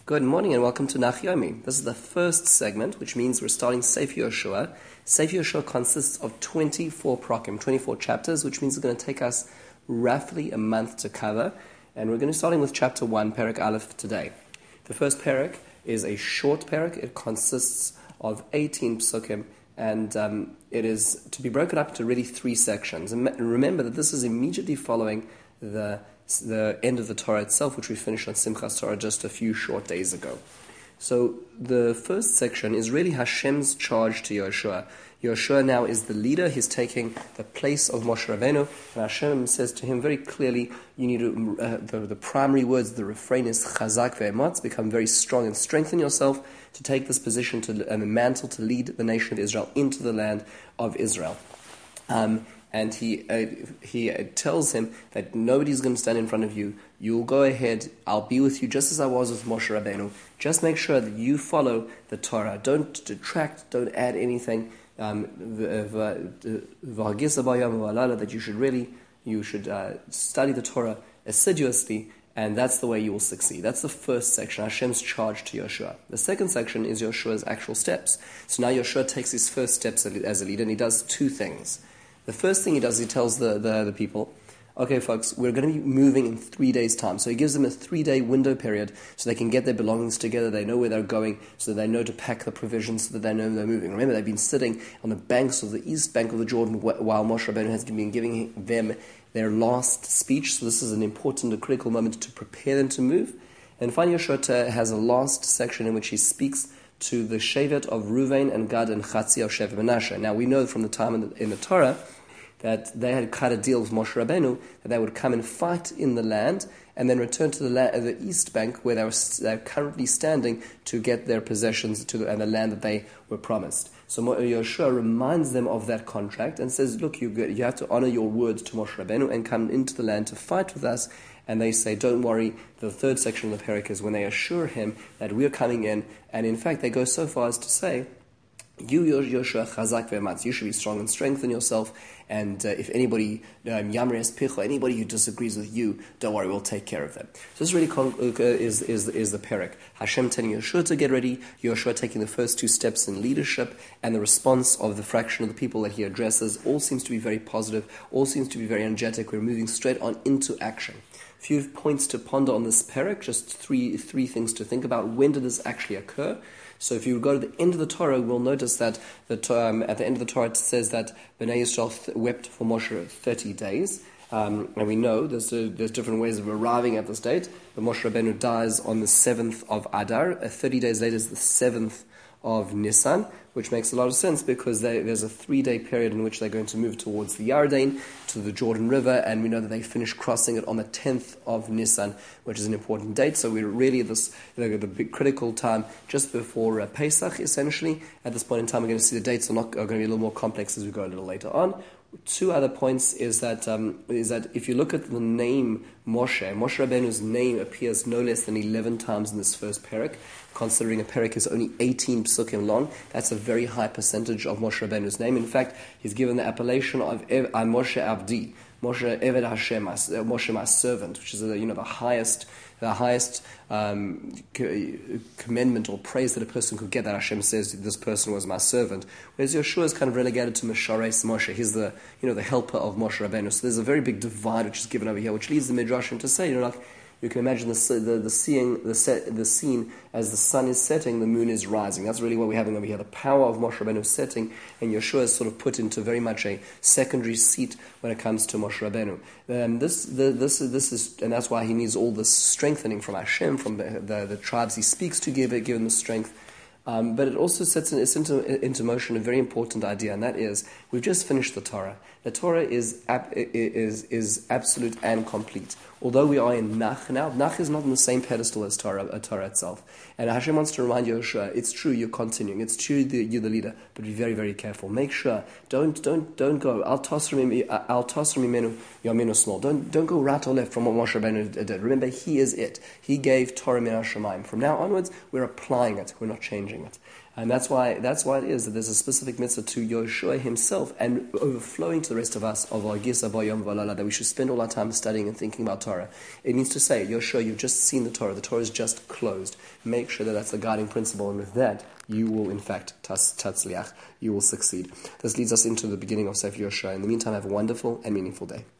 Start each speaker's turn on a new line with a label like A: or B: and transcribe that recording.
A: Good morning and welcome to Nach Yomi. This is the first segment, which means we're starting Sefer Yoshua. Sefer Yoshua consists of 24 prakim, 24 chapters, which means it's going to take us roughly a month to cover. And we're going to be starting with chapter 1, Perek Aleph, today. The first Perek is a short Perek. It consists of 18 psukim, and it is to be broken up into really 3 sections. And remember that this is immediately following the end of the Torah itself, which we finished on Simchas Torah just a few short days ago. So the first section is really Hashem's charge to Yoshua. Yoshua now is the leader. He's taking the place of Moshe Rabbeinu, and Hashem says to him very clearly, you need to, the primary words, the refrain is Chazak ve'ematz, become very strong and strengthen yourself to take this position and the mantle to lead the nation of Israel into the land of Israel. And he tells him that nobody's going to stand in front of you. You'll go ahead. I'll be with you just as I was with Moshe Rabbeinu. Just make sure that you follow the Torah. Don't detract. Don't add anything. That you should study the Torah assiduously, and that's the way you will succeed. That's the first section, Hashem's charge to Yoshua. The second section is Yoshua's actual steps. So now Yoshua takes his first steps as a leader, and he does 2 things. The first thing he does, he tells the people, okay, folks, we're going to be moving in 3 days' time. So he gives them a 3-day window period so they can get their belongings together, they know where they're going, so they know to pack the provisions, so that they know they're moving. Remember, they've been sitting on the banks of the east bank of the Jordan while Moshe Rabbeinu has been giving them their last speech. So this is an important, a critical moment to prepare them to move. And finally, Yoshua has a last section in which he speaks to the Shevet of Ruvain and Gad and Chatzi of Shevet Menashe. Now, we know from the time in the Torah that they had cut a deal with Moshe Rabbeinu that they would come and fight in the land and then return to the east bank where they're currently standing to get their possessions and the land that they were promised. So Yoshua reminds them of that contract and says, look, you have to honor your words to Moshe Rabbeinu and come into the land to fight with us. And they say, don't worry. The third section of the Perek is when they assure him that we're coming in. And in fact, they go so far as to say, you, Yoshua, chazak ve'ematz, you should be strong and strengthen yourself. And if anybody, yamres picho, anybody who disagrees with you, don't worry, we'll take care of them. So this really is the Perek. Hashem telling Yoshua to get ready, Yoshua taking the first 2 steps in leadership, and the response of the fraction of the people that he addresses all seems to be very positive, all seems to be very energetic. We're moving straight on into action. A few points to ponder on this Perek, just three things to think about. When did this actually occur? So if you go to the end of the Torah, we'll notice that at the end of the Torah it says that Bnei Yisrael wept for Moshe 30 days. And we know there's different ways of arriving at this date. But Moshe Rabbeinu dies on the 7th of Adar. 30 days later is the 7th of Nisan, which makes a lot of sense because there's a 3-day period in which they're going to move towards the Yarden, to the Jordan River, and we know that they finish crossing it on the 10th of Nisan, which is an important date. So we're really at the big critical time just before Pesach, essentially. At this point in time, we're going to see the dates are going to be a little more complex as we go a little later on. 2 other points is that if you look at the name Moshe Rabbeinu's name appears no less than 11 times in this first Perek. Considering a Perek is only 18 psukim long, that's a very high percentage of Moshe Rabbeinu's name. In fact, he's given the appellation of Moshe Avdi, Moshe Eved Hashem, Moshe my servant, which is the highest commendment or praise that a person could get, that Hashem says this person was my servant. Whereas Yoshua is kind of relegated to Meshares Moshe. He's the helper of Moshe Rabbeinu. So there's a very big divide which is given over here, which leads the Midrashim to say, you can imagine the scene as the sun is setting, the moon is rising. That's really what we're having over here. The power of Moshe Rabbeinu setting, and Yeshua is sort of put into very much a secondary seat when it comes to Moshe Rabbeinu. This is, and that's why he needs all this strengthening from Hashem, from the tribes he speaks to, give him the strength. But it also sets into motion a very important idea, and that is, we've just finished the Torah. The Torah is absolute and complete. Although we are in Nach now, Nach is not on the same pedestal as Torah itself. And Hashem wants to remind Yoshua, it's true, you're continuing. It's true, you're the leader, but be very, very careful. Make sure, don't go. Al tosrim imenu yaminu small. Don't go right or left from what Moshe Rabbeinu did. Remember, he is it. He gave Torah min hashamayim. From now onwards, we're applying it. We're not changing it. And that's why it is that there's a specific mitzvah to Yoshua himself and overflowing to the rest of us of our Gisa Vayom Valala, that we should spend all our time studying and thinking about Torah. It means to say, Yoshua, you've just seen the Torah is just closed. Make sure that that's the guiding principle, and with that, you will in fact tatzliach, you will succeed. This leads us into the beginning of Sefer Yoshua. In the meantime, have a wonderful and meaningful day.